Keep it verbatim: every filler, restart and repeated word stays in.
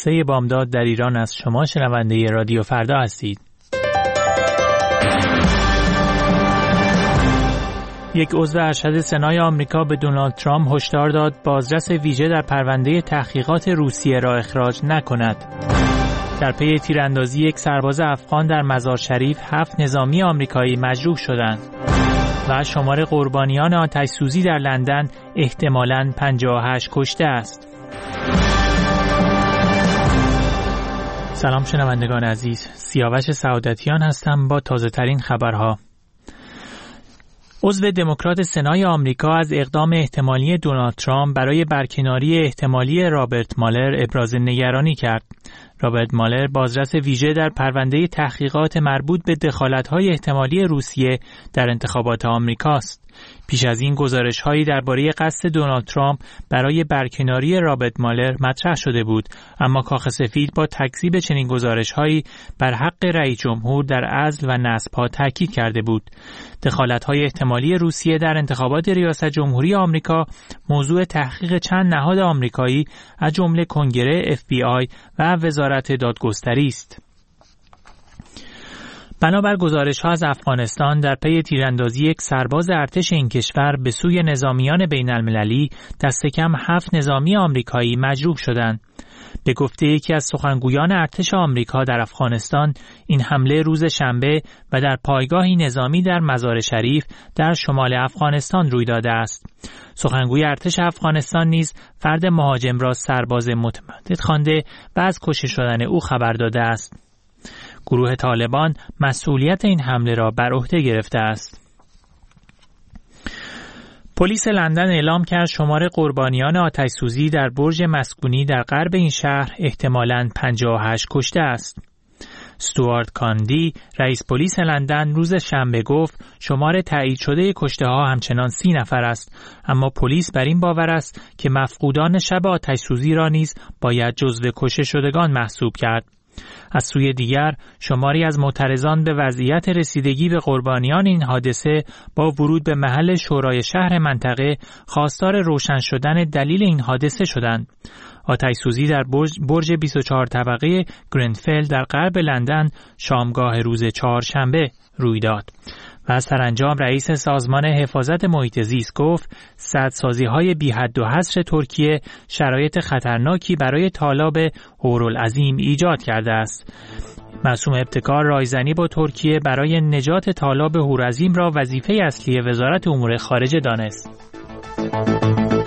سه بامداد در ایران است. شما شنونده رادیو فردا هستید. یک عضو ارشد سنای آمریکا به دونالد ترامپ هشدار داد بازرس ویژه در پرونده تحقیقات روسیه را اخراج نکند. در پی تیراندازی یک سرباز افغان در مزار شریف هفت نظامی آمریکایی مجروح شدند. و شمار قربانیان آتش‌سوزی در لندن احتمالاً پنجاه و هشت کشته است. سلام شنوندگان عزیز، سیاوش سعادتیان هستم با تازه ترین خبرها. عضو دموکرات سنای آمریکا از اقدام احتمالی دونالد ترامپ برای برکناری احتمالی رابرت مالر ابراز نگرانی کرد. رابرت مالر بازرس ویژه در پرونده تحقیقات مربوط به دخالت‌های احتمالی روسیه در انتخابات آمریکاست. پیش از این گزارش‌هایی درباره قصد دونالد ترامپ برای برکناری رابرت مالر مطرح شده بود، اما کاخ سفید با تکذیب چنین گزارش‌هایی بر حق رئیس جمهور در عزل و نصب‌ها تاکید کرده بود. دخالت‌های احتمالی روسیه در انتخابات ریاست جمهوری آمریکا موضوع تحقیق چند نهاد آمریکایی از جمله کنگره، اف بی آی و وزارت دادگستری است. بنابر گزارش‌ها از افغانستان در پی تیراندازی یک سرباز ارتش این کشور به سوی نظامیان بین‌المللی دست کم هفت نظامی آمریکایی مجروح شدند. به گفته یکی از سخنگویان ارتش آمریکا در افغانستان، این حمله روز شنبه و در پایگاهی نظامی در مزار شریف در شمال افغانستان روی داده است. سخنگوی ارتش افغانستان نیز فرد مهاجم را سرباز متمدد خوانده و از کشته شدن او خبر داده است. گروه طالبان مسئولیت این حمله را بر عهده گرفته است. پلیس لندن اعلام کرد شمار قربانیان آتش‌سوزی در برج مسکونی در غرب این شهر احتمالاً پنجاه و هشت کشته است. استوارت کاندی، رئیس پلیس لندن، روز شنبه گفت شمار تایید شده کشته ها همچنان سی نفر است، اما پلیس بر این باور است که مفقودان شب آتش‌سوزی را نیز باید جزو کشته شدگان محسوب کرد. از سوی دیگر شماری از معترضان به وضعیت رسیدگی به قربانیان این حادثه با ورود به محل شورای شهر منطقه خواستار روشن شدن دلیل این حادثه شدند. آتش‌سوزی در برج, برج بیست و چهار طبقه گرندفیل در غرب لندن شامگاه روز چهارشنبه روی داد. و سرانجام رئیس سازمان حفاظت محیط زیست گفت سدسازی‌های بی حد و حصر ترکیه شرایط خطرناکی برای تالاب هورالعظیم ایجاد کرده است. معصوم ابتکار رایزنی با ترکیه برای نجات تالاب هورالعظیم را وظیفه اصلی وزارت امور خارجه دانست.